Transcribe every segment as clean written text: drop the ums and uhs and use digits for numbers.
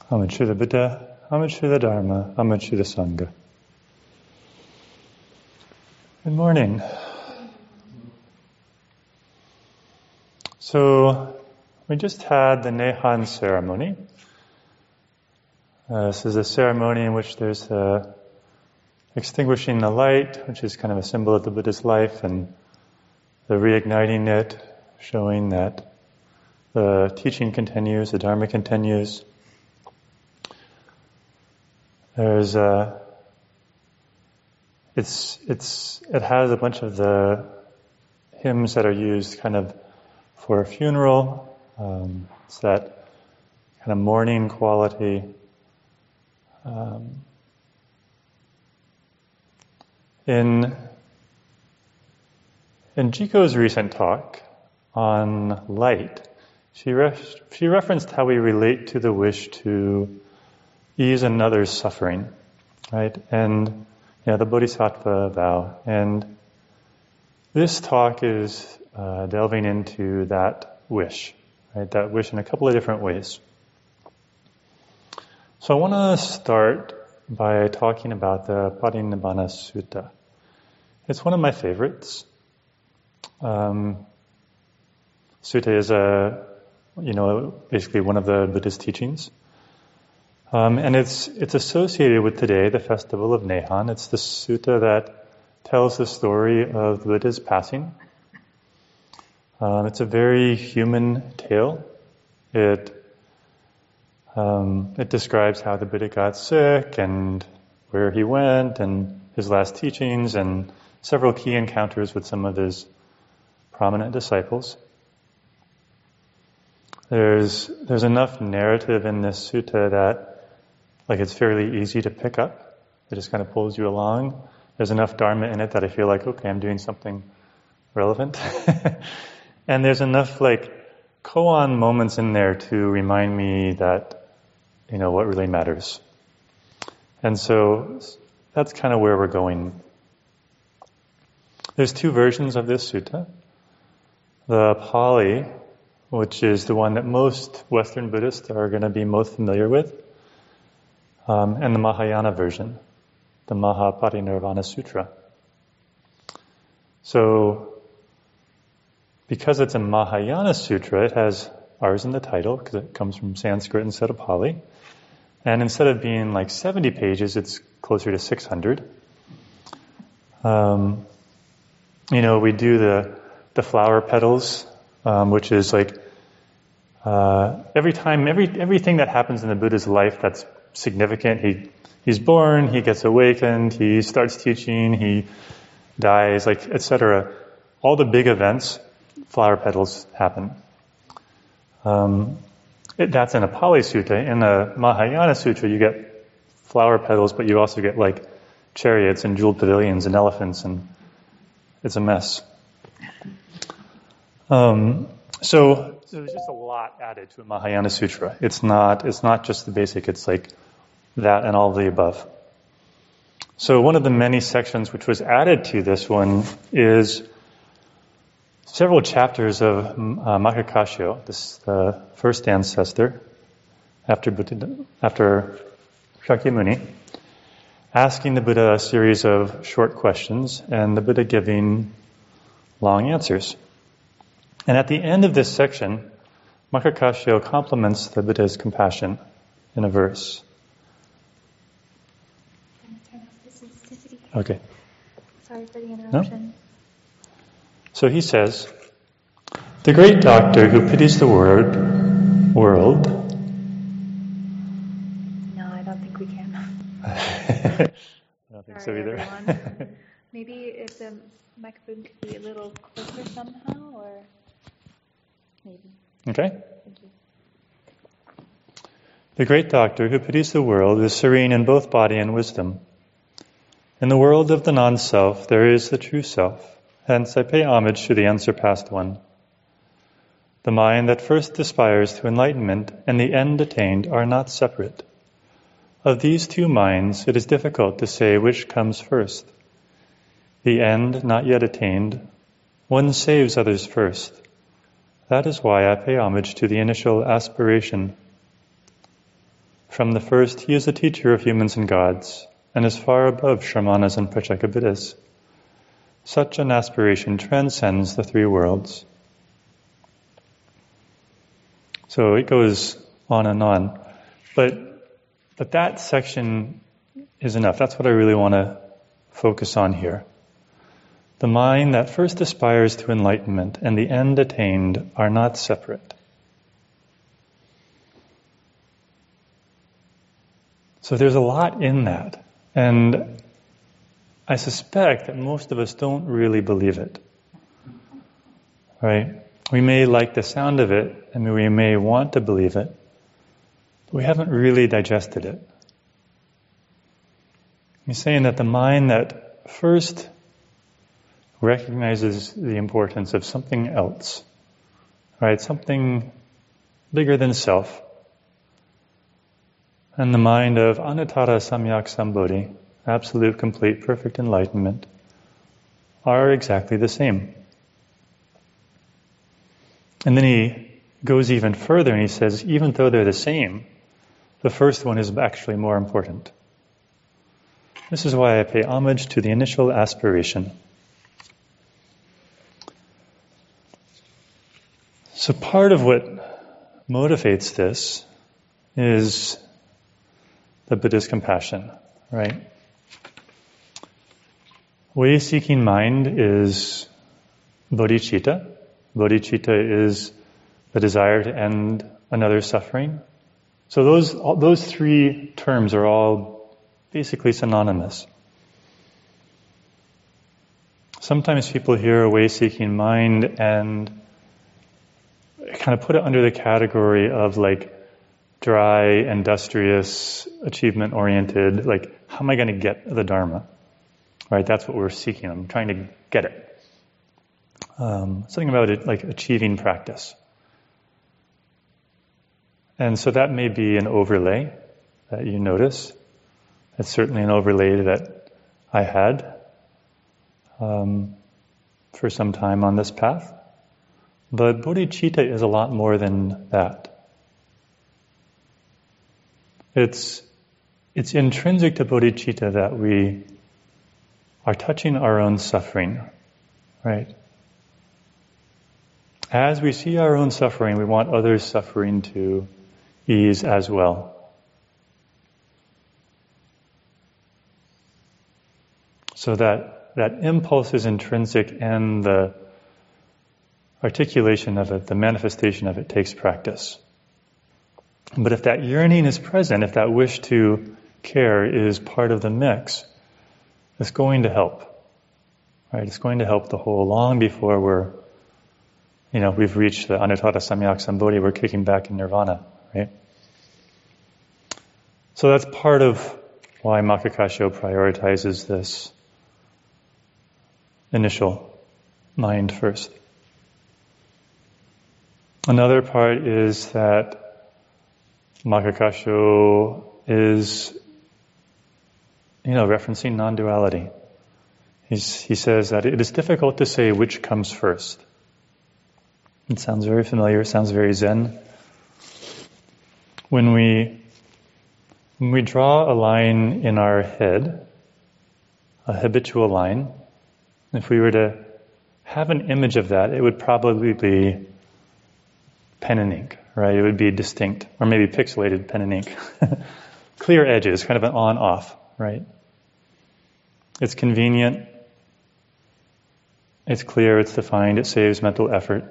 Homage to the Buddha, homage to the Dharma, homage to the Sangha. Good morning. So, we just had the Nehan ceremony. This is a ceremony in which there's extinguishing the light, which is kind of a symbol of the Buddha's life, and the reigniting it, showing that the teaching continues, the Dharma continues. There's it has a bunch of the hymns that are used kind of for a funeral. It's that kind of mourning quality. In Jiko's recent talk on light, she referenced how we relate to the wish to ease another's suffering, right? And the Bodhisattva vow. And this talk is delving into that wish, right? That wish in a couple of different ways. So I want to start by talking about the Parinibbana Sutta. It's one of my favorites. Sutta is basically one of the Buddha's teachings. And it's associated with today, the festival of Nehan. It's the sutta that tells the story of the Buddha's passing. It's a very human tale. It describes how the Buddha got sick and where he went and his last teachings and several key encounters with some of his prominent disciples. There's enough narrative in this sutta that it's fairly easy to pick up. It just kind of pulls you along. There's enough Dharma in it that I feel like, okay, I'm doing something relevant. And there's enough koan moments in there to remind me that, what really matters. And so that's kind of where we're going. There's two versions of this sutta. The Pali, which is the one that most Western Buddhists are going to be most familiar with, and the Mahayana version, the Mahaparinirvana Sutra. So, because it's a Mahayana Sutra, it has ours in the title, because it comes from Sanskrit instead of Pali. And instead of being 70 pages, it's closer to 600. We do the flower petals, which is everything that happens in the Buddha's life that's significant. He's born, he gets awakened, he starts teaching, he dies, etc. All the big events, flower petals happen. That's in a Pali Sutta. In a Mahayana Sutra, you get flower petals, but you also get chariots and jeweled pavilions and elephants, and it's a mess. So there's just a lot added to a Mahayana Sutra. It's not just the basic, it's that and all of the above. So one of the many sections which was added to this one is several chapters of Mahakashyo, the first ancestor after Shakyamuni, asking the Buddha a series of short questions and the Buddha giving long answers. And at the end of this section, Mahakashyo compliments the Buddha's compassion in a verse. Okay. Sorry for the interruption. No? So he says, the great doctor who pities the world. No, I don't think we can. I don't think so either. Maybe if the microphone could be a little closer somehow, or maybe. Okay. Thank you. The great doctor who pities the world is serene in both body and wisdom. In the world of the non-self, there is the true self. Hence, I pay homage to the unsurpassed one. The mind that first aspires to enlightenment and the end attained are not separate. Of these two minds, it is difficult to say which comes first. The end not yet attained, one saves others first. That is why I pay homage to the initial aspiration. From the first, he is a teacher of humans and gods, and is far above Shramanas and Pratyekabuddhas. Such an aspiration transcends the three worlds. So it goes on and on. But that section is enough. That's what I really want to focus on here. The mind that first aspires to enlightenment and the end attained are not separate. So there's a lot in that. And I suspect that most of us don't really believe it. Right? We may like the sound of it, and we may want to believe it, but we haven't really digested it. He's saying that the mind that first recognizes the importance of something else, right? Something bigger than self. And the mind of Anuttara Samyak Sambodhi, absolute, complete, perfect enlightenment, are exactly the same. And then he goes even further and he says, even though they're the same, the first one is actually more important. This is why I pay homage to the initial aspiration. So part of what motivates this is the Buddhist compassion, right? Way-seeking mind is bodhicitta. Bodhicitta is the desire to end another's suffering. So those three terms are all basically synonymous. Sometimes people hear a way-seeking mind and kind of put it under the category of like dry, industrious, achievement-oriented, like how am I going to get the Dharma? Right, that's what we're seeking. I'm trying to get it. Something about it like achieving practice. And so that may be an overlay that you notice. It's certainly an overlay that I had for some time on this path. But bodhicitta is a lot more than that. It's intrinsic to bodhicitta that we are touching our own suffering, right? As we see our own suffering, we want others' suffering to ease as well. So that impulse is intrinsic, and the articulation of it, the manifestation of it, takes practice. But if that yearning is present, if that wish to care is part of the mix, it's going to help. Right? It's going to help the whole long before we've reached the Anuttara Samyak Sambodhi, we're kicking back in nirvana, right? So that's part of why Mahakasho prioritizes this initial mind first. Another part is that Mahakasho is, referencing non-duality. He says that it is difficult to say which comes first. It sounds very familiar, it sounds very Zen. When we draw a line in our head, a habitual line, if we were to have an image of that, it would probably be pen and ink, right? It would be distinct, or maybe pixelated pen and ink. Clear edges, kind of an on-off, right? It's convenient, it's clear, it's defined, it saves mental effort.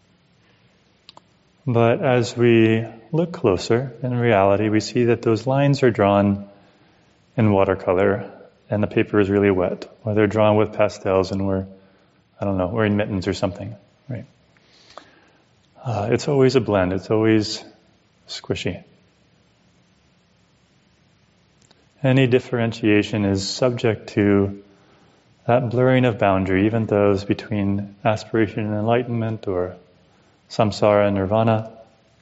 But as we look closer, in reality, we see that those lines are drawn in watercolor, and the paper is really wet. Or they're drawn with pastels, and we're wearing mittens or something, right? It's always a blend. It's always squishy. Any differentiation is subject to that blurring of boundary, even those between aspiration and enlightenment or samsara and nirvana.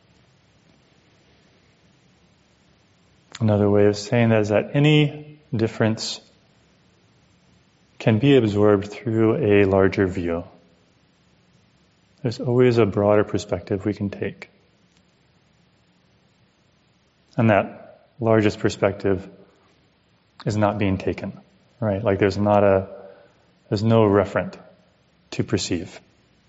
Another way of saying that is that any difference can be absorbed through a larger view. There's always a broader perspective we can take. And that largest perspective is not being taken, right? Like there's no referent to perceive.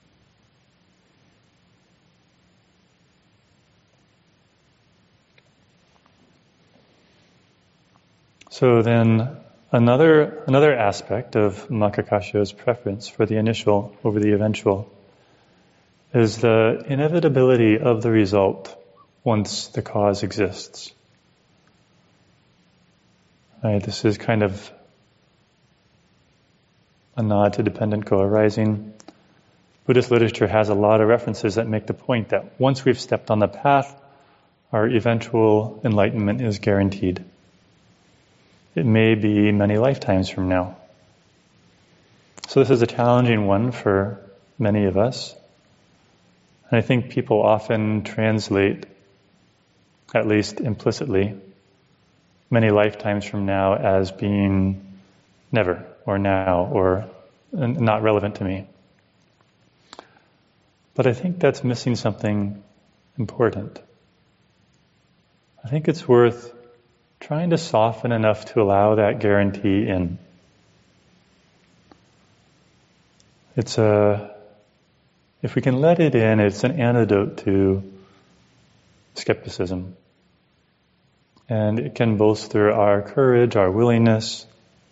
So then another aspect of Mahakashyapa's preference for the initial over the eventual is the inevitability of the result once the cause exists. Right, this is kind of a nod to dependent co-arising. Buddhist literature has a lot of references that make the point that once we've stepped on the path, our eventual enlightenment is guaranteed. It may be many lifetimes from now. So this is a challenging one for many of us. And I think people often translate, at least implicitly, many lifetimes from now as being never, or now, or not relevant to me. But I think that's missing something important. I think it's worth trying to soften enough to allow that guarantee in. If we can let it in, it's an antidote to skepticism. And it can bolster our courage, our willingness.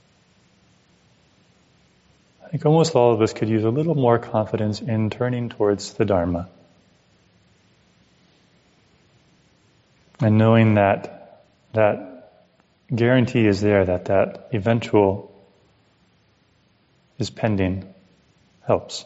I think almost all of us could use a little more confidence in turning towards the Dharma. And knowing that guarantee is there, that eventual is pending, helps.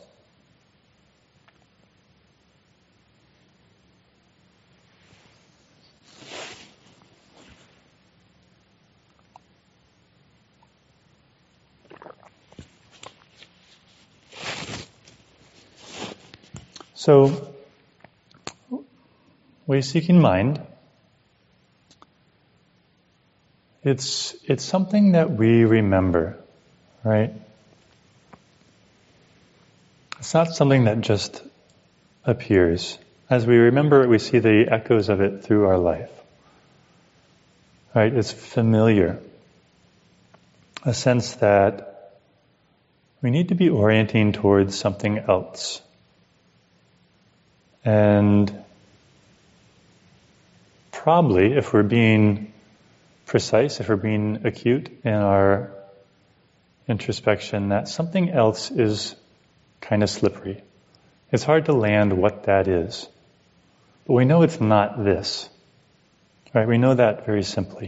So, way-seeking mind, it's something that we remember, right? It's not something that just appears. As we remember it, we see the echoes of it through our life. Right? It's familiar. A sense that we need to be orienting towards something else. And probably, if we're being precise, if we're being acute in our introspection, that something else is kind of slippery. It's hard to land what that is. But we know it's not this. Right? We know that very simply.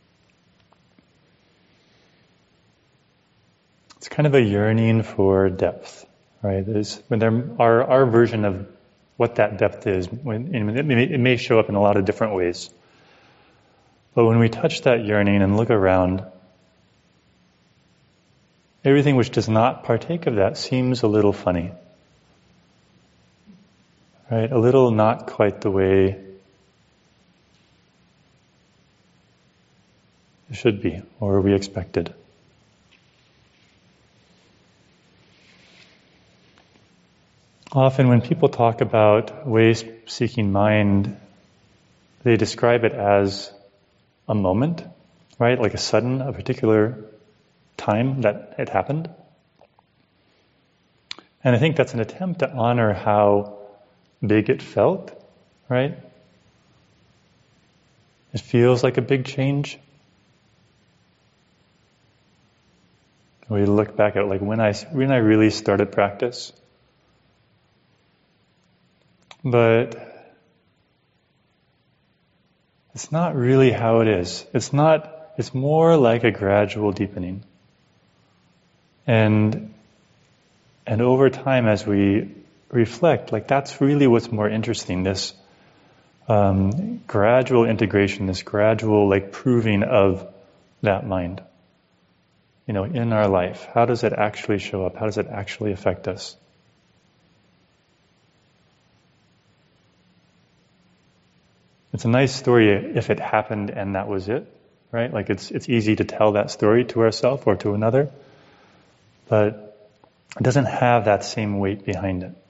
It's kind of a yearning for depth. Right? Our version of what that depth is, it may show up in a lot of different ways. But when we touch that yearning and look around, everything which does not partake of that seems a little funny. Right? A little not quite the way it should be, or we expected. Often when people talk about way-seeking mind, they describe it as a moment, right? Like a particular time that it happened. And I think that's an attempt to honor how big it felt, right? It feels like a big change. We look back at like when I really started practice. But it's not really how it is. It's more like a gradual deepening. And over time as we reflect, like that's really what's more interesting, this gradual integration, this gradual like proving of that mind. In our life. How does it actually show up? How does it actually affect us? It's a nice story if it happened and that was it, right? Like it's easy to tell that story to ourselves or to another, but it doesn't have that same weight behind it.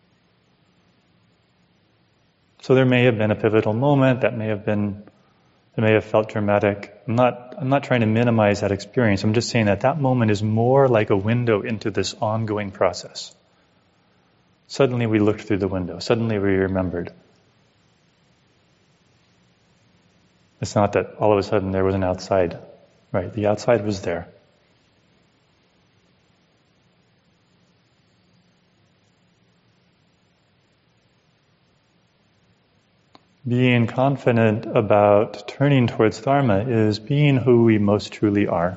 So there may have been a pivotal moment that may have been It may have felt dramatic. I'm not trying to minimize that experience. I'm just saying that that moment is more like a window into this ongoing process. Suddenly we looked through the window. Suddenly we remembered. It's not that all of a sudden there was an outside. Right, the outside was there. Being confident about turning towards Dharma is being who we most truly are.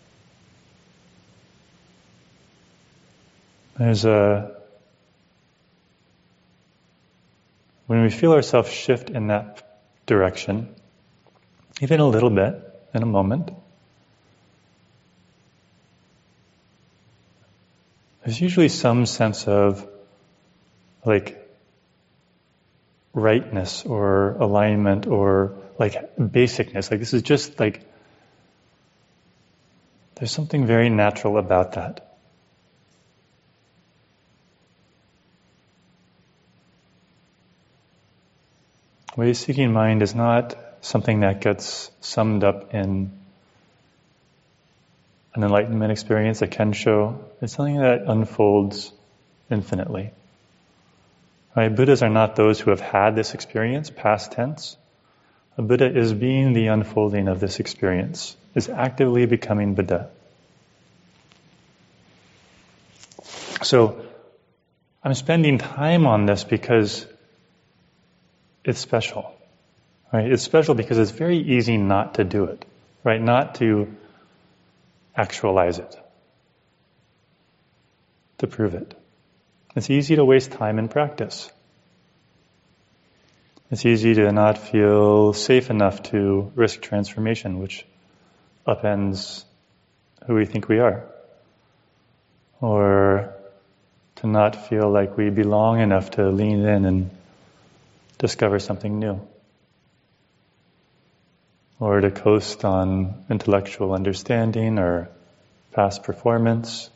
When we feel ourselves shift in that direction, even a little bit, in a moment, there's usually some sense of like rightness or alignment or like basicness. Like this is just like, there's something very natural about that. Way-seeking mind is not something that gets summed up in an enlightenment experience, a kensho. It's something that unfolds infinitely. Right? Buddhas are not those who have had this experience, past tense. A Buddha is being the unfolding of this experience, is actively becoming Buddha. So, I'm spending time on this because it's special. Right? It's special because it's very easy not to do it. Right? Not to actualize it. To prove it. It's easy to waste time in practice. It's easy to not feel safe enough to risk transformation, which upends who we think we are. Or to not feel like we belong enough to lean in and discover something new. Or to coast on intellectual understanding or past performance.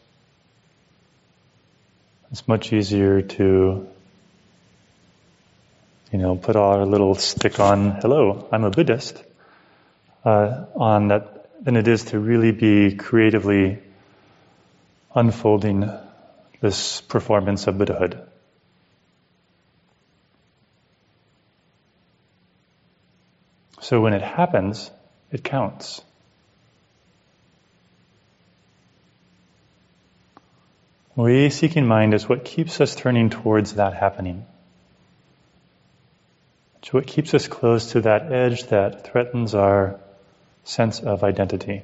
It's much easier to, put our little stick on, hello, I'm a Buddhist, on that, than it is to really be creatively unfolding this performance of Buddhahood. So when it happens, it counts. Way-seeking mind is what keeps us turning towards that happening. It's what keeps us close to that edge that threatens our sense of identity.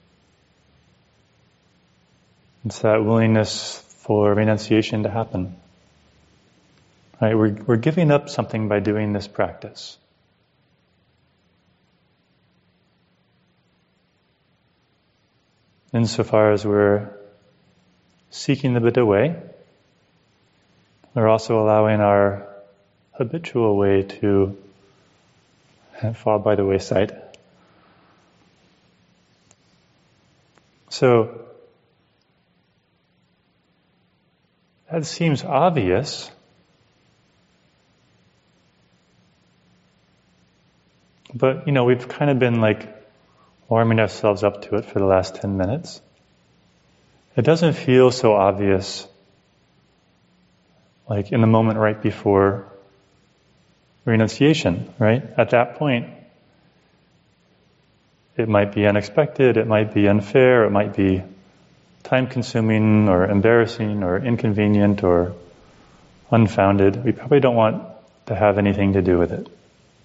It's that willingness for renunciation to happen. Right? We're giving up something by doing this practice. Insofar as we're seeking the Buddha way, we're also allowing our habitual way to fall by the wayside. So, that seems obvious, but we've kind of been warming ourselves up to it for the last 10 minutes. It doesn't feel so obvious in the moment right before renunciation, right? At that point, it might be unexpected, it might be unfair, it might be time-consuming or embarrassing or inconvenient or unfounded. We probably don't want to have anything to do with it.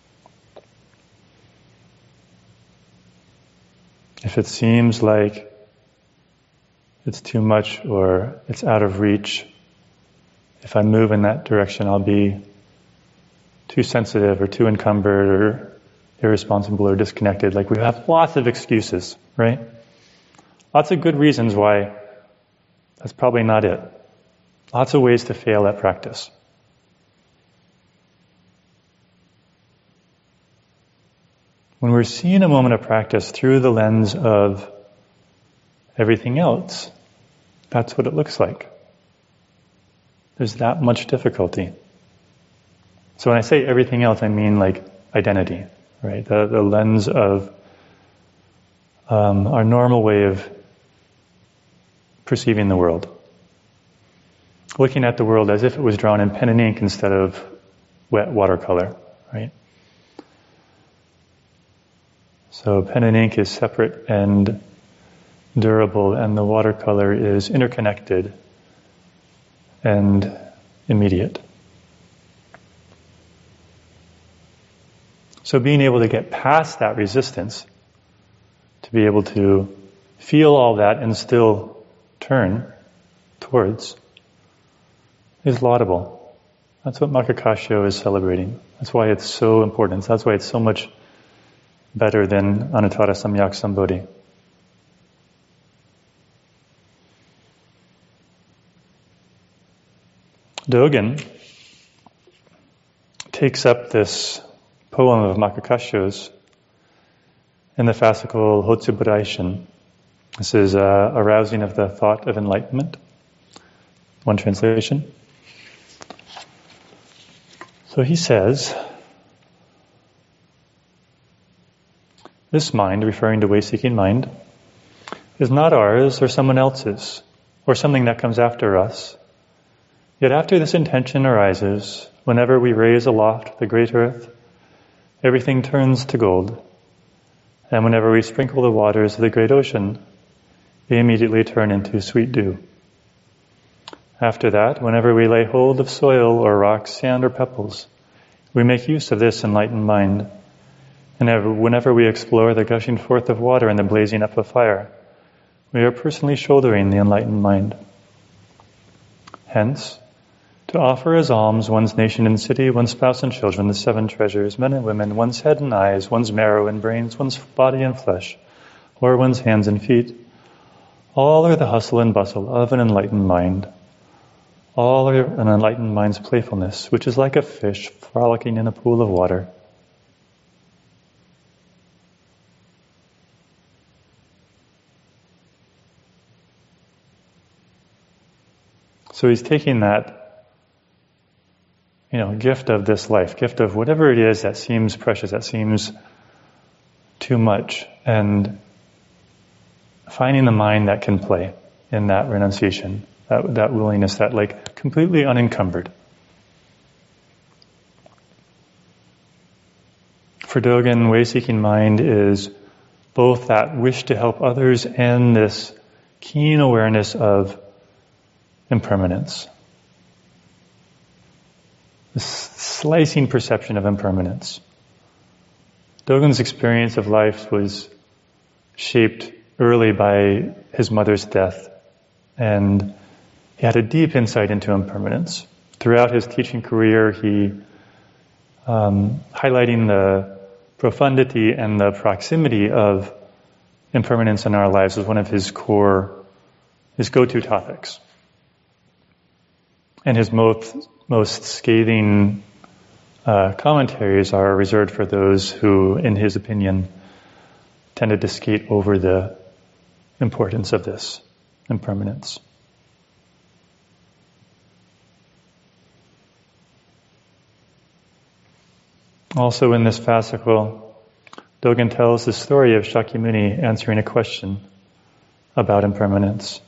If it seems like it's too much or it's out of reach, if I move in that direction, I'll be too sensitive or too encumbered or irresponsible or disconnected. We have lots of excuses, right? Lots of good reasons why that's probably not it. Lots of ways to fail at practice. When we're seeing a moment of practice through the lens of everything else, that's what it looks like. There's that much difficulty. So when I say everything else, I mean identity, right? The lens of our normal way of perceiving the world. Looking at the world as if it was drawn in pen and ink instead of wet watercolor, right? So pen and ink is separate and durable, and the watercolor is interconnected and immediate. So being able to get past that resistance, to be able to feel all that and still turn towards, is laudable. That's what Mahakashya is celebrating. That's why it's so important. That's why it's so much better than Anuttara Samyak Sambodhi. Dogen takes up this poem of Mahakashya's in the fascicle Hotsubudaishin. This is arousing of the thought of enlightenment. One translation. So he says, this mind, referring to way-seeking mind, is not ours or someone else's, or something that comes after us. Yet after this intention arises, whenever we raise aloft the great earth, everything turns to gold. And whenever we sprinkle the waters of the great ocean, they immediately turn into sweet dew. After that, whenever we lay hold of soil or rocks, sand or pebbles, we make use of this enlightened mind. And whenever we explore the gushing forth of water and the blazing up of fire, we are personally shouldering the enlightened mind. Hence, to offer as alms one's nation and city, one's spouse and children, the seven treasures, men and women, one's head and eyes, one's marrow and brains, one's body and flesh, or one's hands and feet, all are the hustle and bustle of an enlightened mind. All are an enlightened mind's playfulness, which is like a fish frolicking in a pool of water. So he's taking that, gift of this life, gift of whatever it is that seems precious, that seems too much, and finding the mind that can play in that renunciation, that willingness, that completely unencumbered. For Dogen, way-seeking mind is both that wish to help others and this keen awareness of impermanence. This slicing perception of impermanence. Dogen's experience of life was shaped early by his mother's death, and he had a deep insight into impermanence. Throughout his teaching career, he highlighting the profundity and the proximity of impermanence in our lives was one of his go-to topics. And his most scathing commentaries are reserved for those who, in his opinion, tended to skate over the importance of this impermanence. Also in this fascicle, Dogen tells the story of Shakyamuni answering a question about impermanence.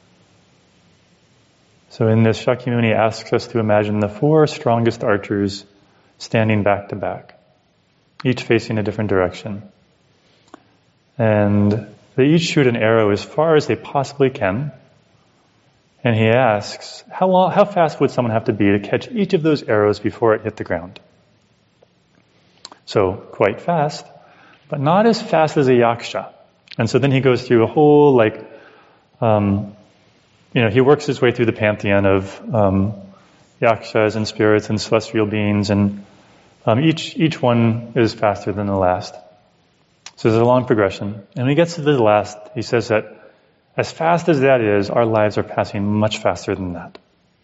So in this, Shakyamuni asks us to imagine the 4 strongest archers standing back to back, each facing a different direction. And they each shoot an arrow as far as they possibly can. And he asks, how fast would someone have to be to catch each of those arrows before it hit the ground? So quite fast, but not as fast as a yaksha. And so then he goes through a whole he works his way through the pantheon of yakshas and spirits and celestial beings, and each one is faster than the last. So there's a long progression. And when he gets to the last, he says that as fast as that is, our lives are passing much faster than that.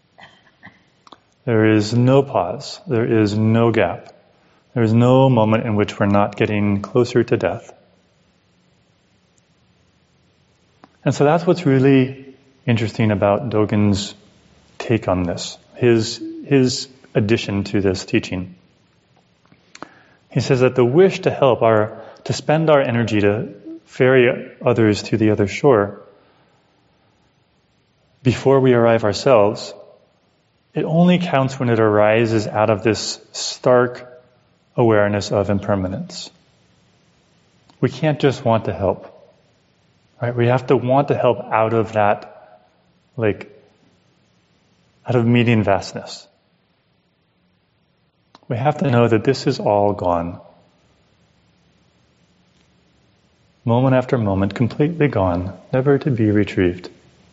There is no pause. There is no gap. There is no moment in which we're not getting closer to death. And so that's what's really interesting about Dogen's take on this, his addition to this teaching. He says that the wish to help, to spend our energy to ferry others to the other shore before we arrive ourselves, it only counts when it arises out of this stark awareness of impermanence. We can't just want to help, right? We have to want to help out of that, out of median vastness. We have to know that this is all gone. Moment after moment, completely gone, never to be retrieved.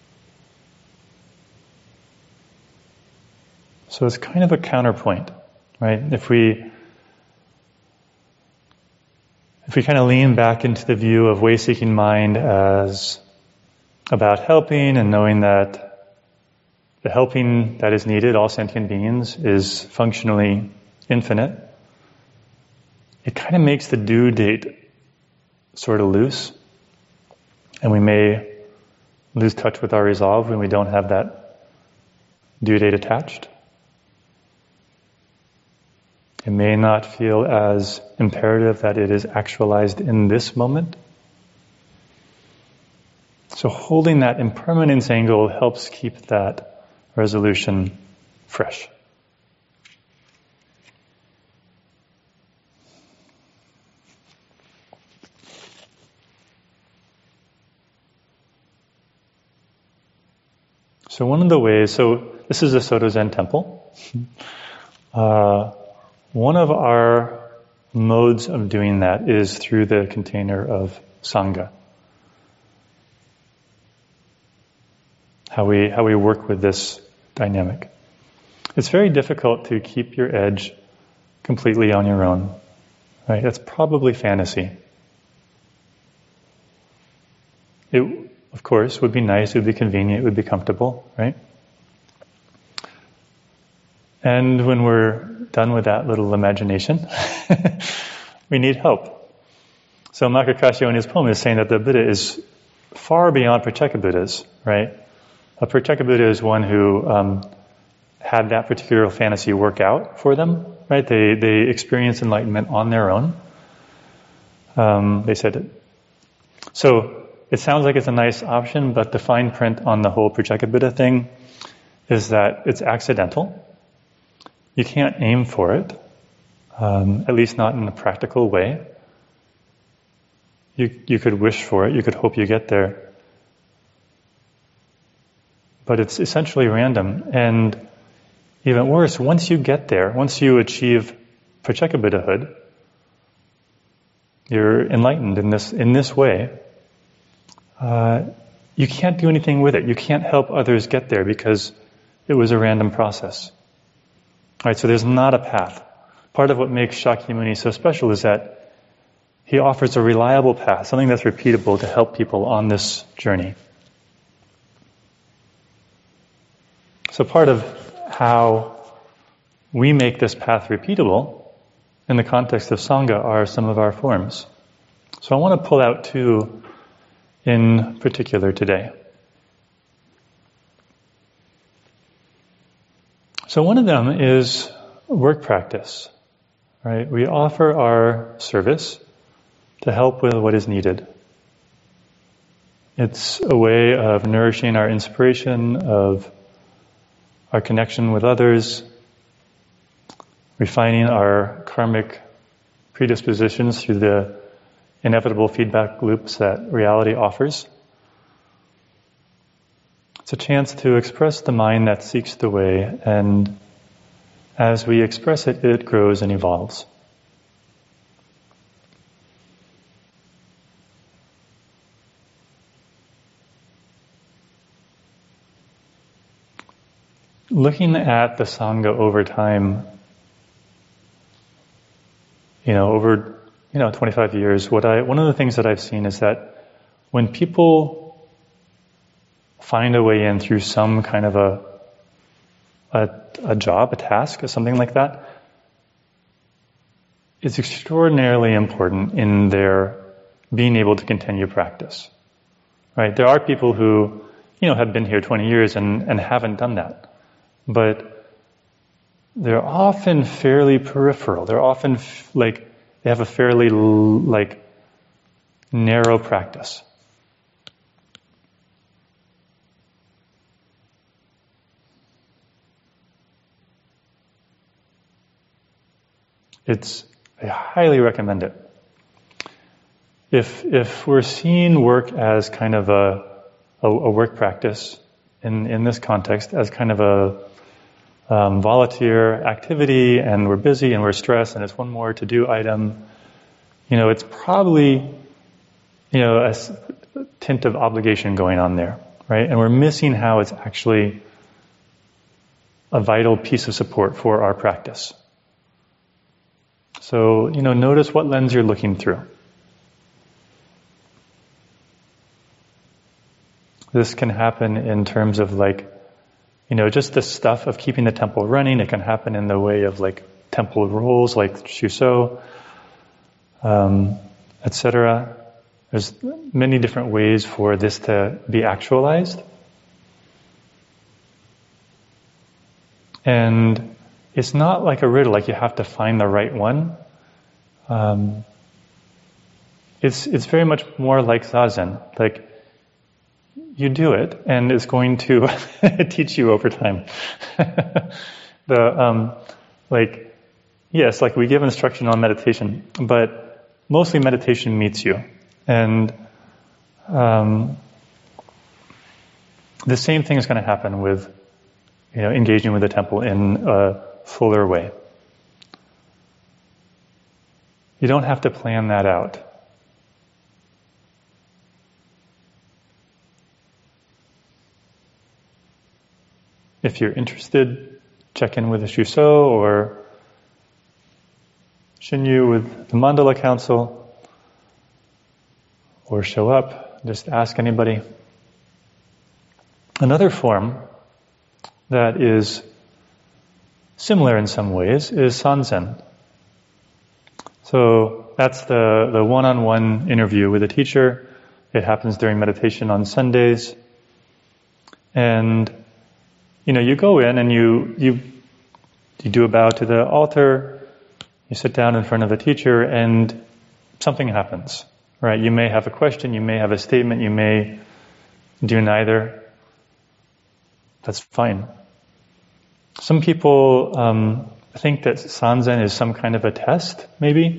So it's kind of a counterpoint, right? If we kind of lean back into the view of way-seeking mind as about helping and knowing that the helping that is needed, all sentient beings, is functionally infinite, it kind of makes the due date sort of loose, and we may lose touch with our resolve when we don't have that due date attached. It may not feel as imperative that it is actualized in this moment. So holding that impermanence angle helps keep that resolution fresh. So one of the ways, this is a Soto Zen temple. One of our modes of doing that is through the container of Sangha. How we work with this dynamic. It's very difficult to keep your edge completely on your own, right? That's probably fantasy. It, of course, would be nice, it would be convenient, it would be comfortable, right? And when we're done with that little imagination, we need help. So Makakashio in his poem is saying that the Buddha is far beyond Pratyeka Buddhas, right? A Pratyeka Buddha is one who had that particular fantasy work out for them, right? They experienced enlightenment on their own. They said it. So it sounds like it's a nice option, but the fine print on the whole Pratyeka Buddha thing is that it's accidental. You can't aim for it, at least not in a practical way. You could wish for it, you could hope you get there. But it's essentially random. And even worse, once you get there, once you achieve Pratyeka Buddhahood, you're enlightened in this way, you can't do anything with it. You can't help others get there because it was a random process. Right, so there's not a path. Part of what makes Shakyamuni so special is that he offers a reliable path, something that's repeatable to help people on this journey. So part of how we make this path repeatable in the context of Sangha are some of our forms. So I want to pull out two in particular today. So one of them is work practice, right? We offer our service to help with what is needed. It's a way of nourishing our inspiration, of our connection with others, refining our karmic predispositions through the inevitable feedback loops that reality offers. It's a chance to express the mind that seeks the way, and as we express it, it grows and evolves. Looking at the Sangha over time, over 25 years, one of the things that I've seen is that when people find a way in through some kind of a job, a task, or something like that, it's extraordinarily important in their being able to continue practice. Right? There are people who, have been here 20 years and haven't done that. But they're often fairly peripheral. They're often they have a fairly narrow practice. I highly recommend it. If we're seeing work as kind of a work practice in this context, as kind of a volunteer activity, and we're busy and we're stressed and it's one more to-do item, it's probably, a tint of obligation going on there, right? And we're missing how it's actually a vital piece of support for our practice. So, notice what lens you're looking through. This can happen in terms of just the stuff of keeping the temple running. It can happen in the way of temple rules, like Shuso, etc. There's many different ways for this to be actualized. And it's not like a riddle, like you have to find the right one. It's very much more like Zazen. You do it, and it's going to teach you over time. Yes, we give instruction on meditation, but mostly meditation meets you. And the same thing is going to happen with, engaging with the temple in a fuller way. You don't have to plan that out. If you're interested, check in with the Shuso or Shinyu with the Mandala Council, or show up, just ask anybody. Another form that is similar in some ways is Sanzen. So that's the one-on-one interview with a teacher. It happens during meditation on Sundays. And you go in and you do a bow to the altar, you sit down in front of the teacher, and something happens, right? You may have a question, you may have a statement, you may do neither. That's fine. Some people think that Sanzen is some kind of a test, maybe.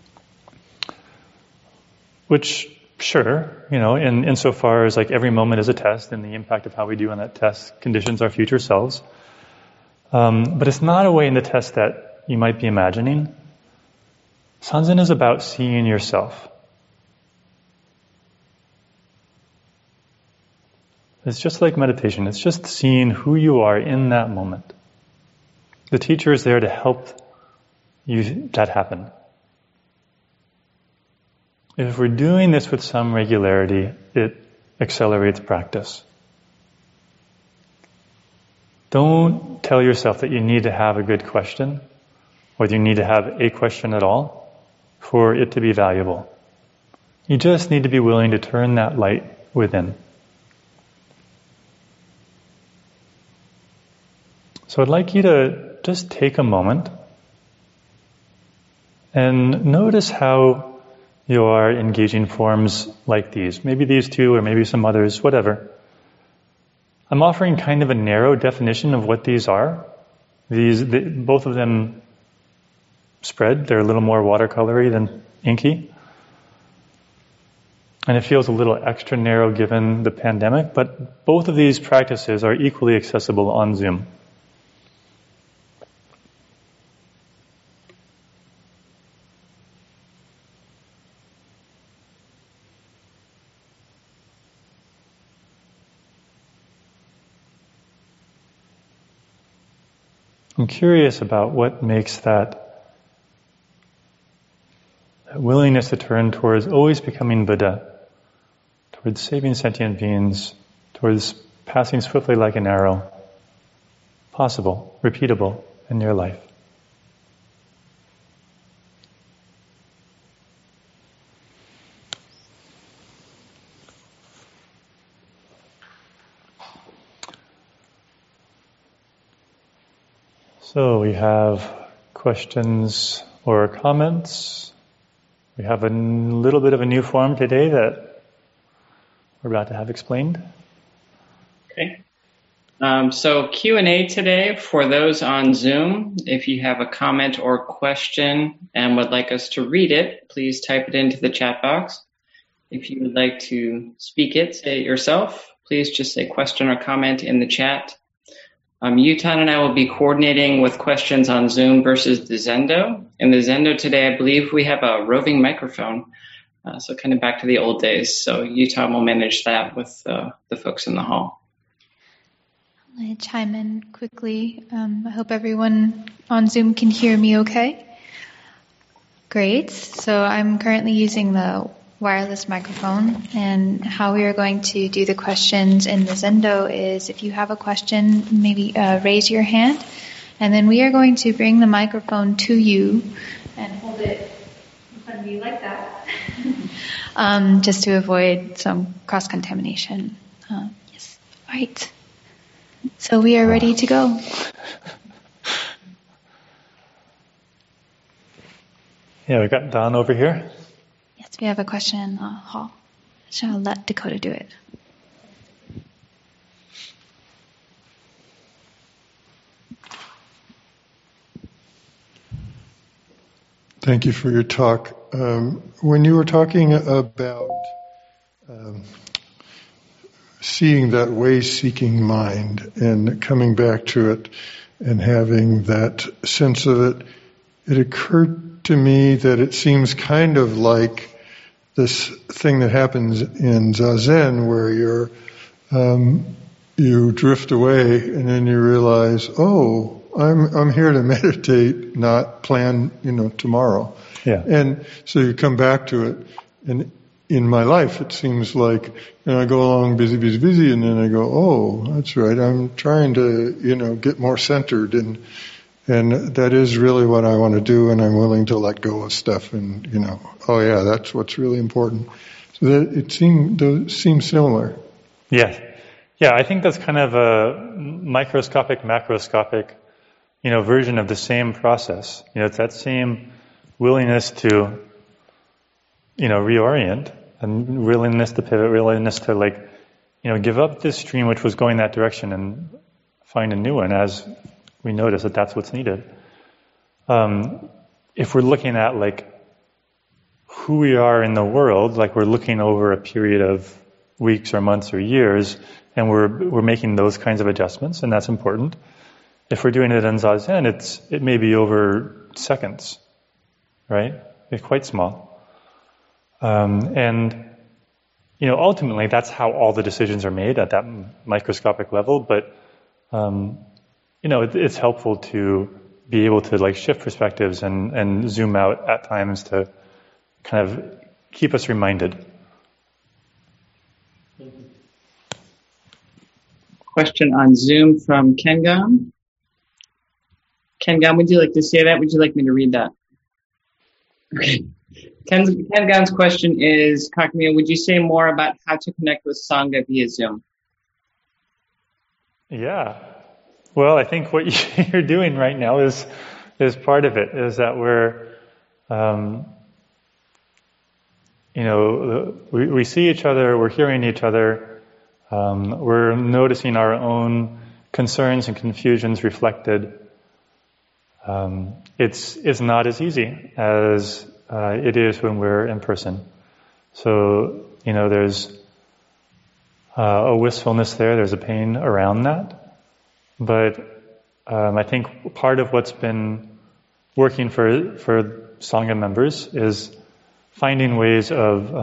Which, sure, insofar as every moment is a test, and the impact of how we do on that test conditions our future selves. But it's not a way in the test that you might be imagining. Sanzen is about seeing yourself. It's just like meditation. It's just seeing who you are in that moment. The teacher is there to help you that happen. If we're doing this with some regularity, it accelerates practice. Don't tell yourself that you need to have a good question, or that you need to have a question at all for it to be valuable. You just need to be willing to turn that light within. So I'd like you to just take a moment and notice how you are engaging forms like these. Maybe these two, or maybe some others, whatever. I'm offering kind of a narrow definition of what these are. Both of them spread. They're a little more watercolory than inky. And it feels a little extra narrow given the pandemic, but both of these practices are equally accessible on Zoom. I'm curious about what makes that willingness to turn towards always becoming Buddha, towards saving sentient beings, towards passing swiftly like an arrow, possible, repeatable in your life. So we have questions or comments. We have a little bit of a new form today that we're about to have explained. Okay. So Q&A today for those on Zoom. If you have a comment or question and would like us to read it, please type it into the chat box. If you would like to speak it, say it yourself, please just say question or comment in the chat. Yutan and I will be coordinating with questions on Zoom versus the Zendo. In the Zendo today, I believe we have a roving microphone, so kind of back to the old days. So Yutan will manage that with the folks in the hall. I'm going to chime in quickly. I hope everyone on Zoom can hear me okay. Great. So I'm currently using the wireless microphone, and how we are going to do the questions in the Zendo is if you have a question, maybe raise your hand, and then we are going to bring the microphone to you and hold it in front of you like that, just to avoid some cross-contamination. Yes. All right. So we are ready to go. Yeah, we got Don over here. Yes, we have a question in the hall. So I'll let Dakota do it. Thank you for your talk. When you were talking about seeing that way-seeking mind and coming back to it and having that sense of it, it occurred to me that it seems kind of like this thing that happens in Zazen where you drift away and then you realize, oh, I'm here to meditate, not plan, tomorrow. Yeah. And so you come back to it. And in my life, it seems like, I go along busy, and then I go, oh, that's right. I'm trying to, get more centered, and that is really what I want to do, and I'm willing to let go of stuff, and oh yeah, that's what's really important. So that it seems similar. Yeah. I think that's kind of a microscopic, macroscopic, version of the same process. It's that same willingness to, reorient, and willingness to pivot, willingness to give up this stream which was going that direction and find a new one as we notice that that's what's needed. If we're looking at who we are in the world, we're looking over a period of weeks or months or years, and we're making those kinds of adjustments, and that's important. If we're doing it in Zazen, it may be over seconds, right? It's quite small. And ultimately that's how all the decisions are made at that microscopic level, but it's helpful to be able to shift perspectives and zoom out at times to kind of keep us reminded. Question on Zoom from Kengam. Kengam, would you like to say that? Would you like me to read that? Okay. Kengam's question is, Kakamiya, would you say more about how to connect with Sangha via Zoom? Yeah. Well, I think what you're doing right now is part of it, is that we're, we see each other, we're hearing each other, we're noticing our own concerns and confusions reflected. It's not as easy as it is when we're in person. So, there's a wistfulness there's a pain around that. But I think part of what's been working for Sangha members is finding ways of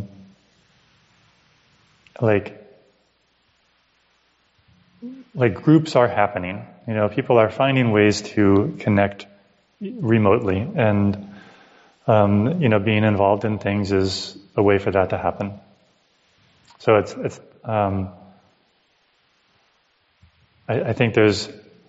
groups are happening. People are finding ways to connect remotely, and being involved in things is a way for that to happen. So it's I think there's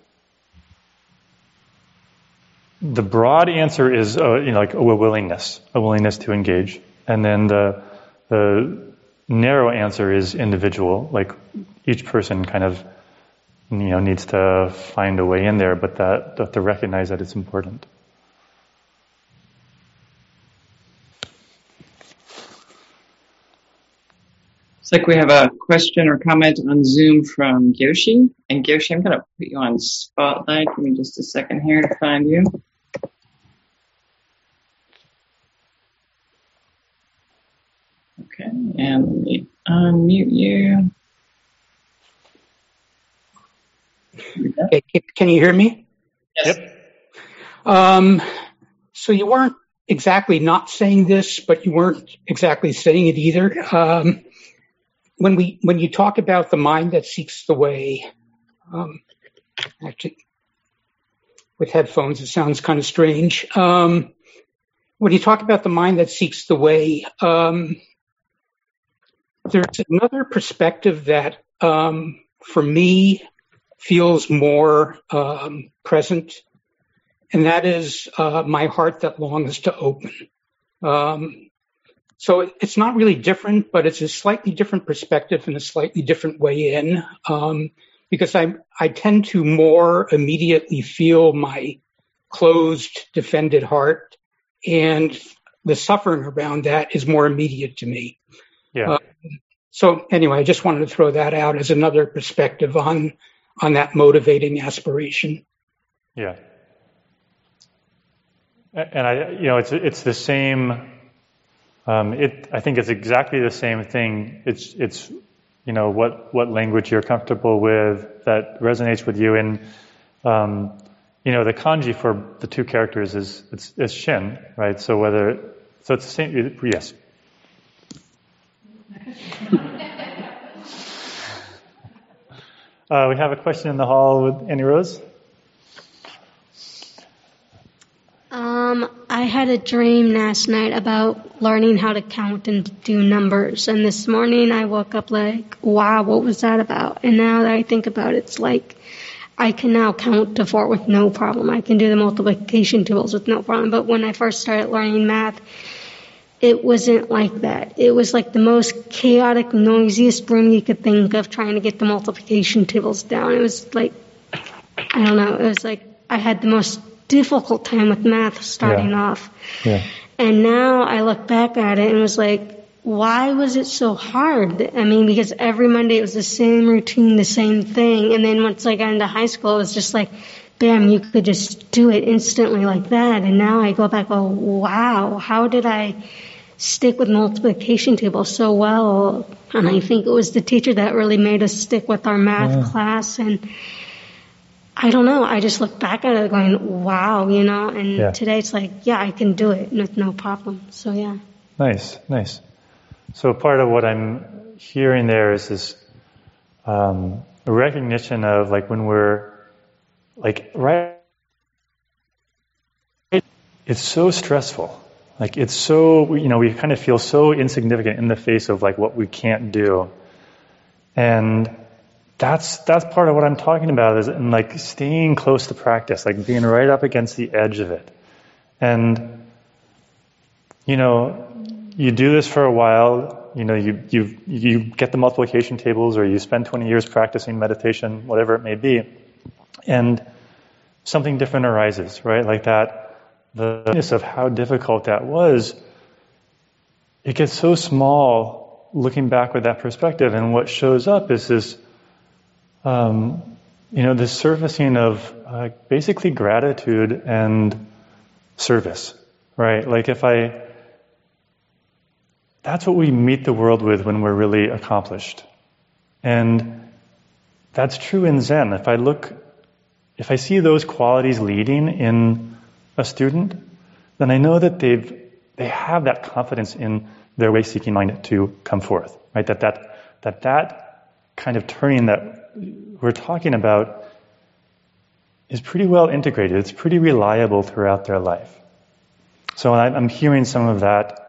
the broad answer is a willingness to engage, and then the narrow answer is individual. Each person kind of needs to find a way in there, but that to recognize that it's important. Looks like we have a question or comment on Zoom from Gyoshi. And Gyoshi, I'm going to put you on spotlight. Give me just a second here to find you. Okay, and let me unmute you. Okay, can you hear me? Yes. Yep. So you weren't exactly not saying this, but you weren't exactly saying it either. When you talk about the mind that seeks the way, actually, with headphones, it sounds kind of strange. When you talk about the mind that seeks the way, there's another perspective that, for me, feels more present, and that is my heart that longs to open. So it's not really different, but it's a slightly different perspective and a slightly different way in, because I tend to more immediately feel my closed, defended heart, and the suffering around that is more immediate to me. Yeah. So anyway, I just wanted to throw that out as another perspective on that motivating aspiration. Yeah. And it's the same. I think it's exactly the same thing. It's what language you're comfortable with that resonates with you. And the kanji for the two characters is shin, right? So it's the same. Yes. We have a question in the hall with Annie Rose. I had a dream last night about learning how to count and do numbers. And this morning I woke up like, wow, what was that about? And now that I think about it, it's like I can now count to 4 with no problem. I can do the multiplication tables with no problem. But when I first started learning math, it wasn't like that. It was like the most chaotic, noisiest room you could think of trying to get the multiplication tables down. It was like, I don't know, it was like I had the most difficult time with math starting off. Yeah. And now I look back at it and was like, why was it so hard? I mean, because every Monday it was the same routine, the same thing. And then once I got into high school, it was just like, bam, you could just do it instantly like that. And now I go back, oh, wow, how did I stick with multiplication tables so well? And I think it was the teacher that really made us stick with our math class. And I don't know, I just look back at it going, wow, and today it's like, yeah, I can do it with no problem. So, yeah. Nice. So part of what I'm hearing there is this a recognition of like when we're like, right, it's so stressful. Like it's so, we kind of feel so insignificant in the face of like what we can't do. And that's part of what I'm talking about is in like staying close to practice, like being right up against the edge of it. And, you do this for a while, you get the multiplication tables or you spend 20 years practicing meditation, whatever it may be, and something different arises, right? Like that, the awareness of how difficult that was, it gets so small looking back with that perspective, and what shows up is this this surfacing of basically gratitude and service, right? Like that's what we meet the world with when we're really accomplished. And that's true in Zen. If I see those qualities leading in a student, then I know that they have that confidence in their way-seeking mind to come forth, right? That kind of turning that we're talking about is pretty well integrated. It's pretty reliable throughout their life. So I'm hearing some of that,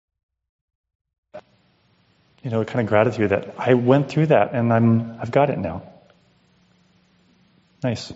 kind of gratitude that I went through that and I've got it now. Nice.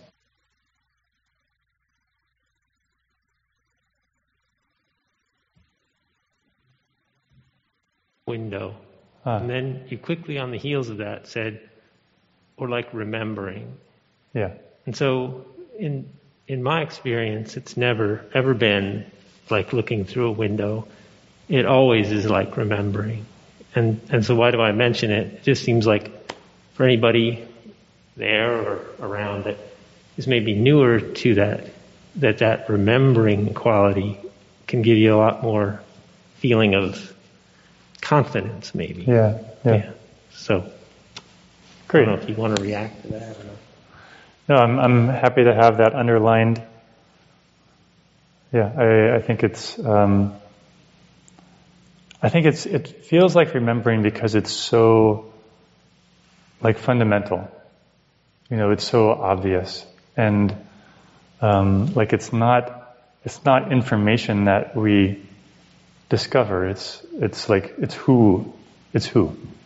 Window. And then you quickly on the heels of that said, or like remembering. Yeah. And so in my experience, it's never ever been like looking through a window. It always is like remembering. And so why do I mention it? It just seems like for anybody there or around that is maybe newer to that remembering quality can give you a lot more feeling of confidence, maybe. Yeah. So, Great. I don't know if you want to react to that or not. No, I'm happy to have that underlined. Yeah, I think it feels like remembering because it's so like fundamental. It's so obvious, and like it's not information that we discover. It's who.